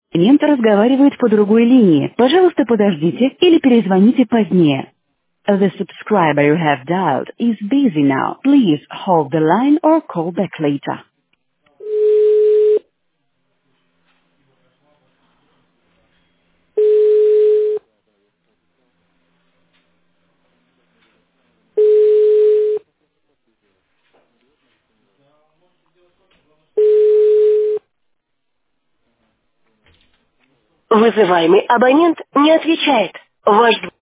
Абонент разговаривает по другой линии. Пожалуйста, подождите или перезвоните позднее. The subscriber you have dialed is busy now. Please hold the line or call back later. Вызываемый абонент не отвечает. Ваш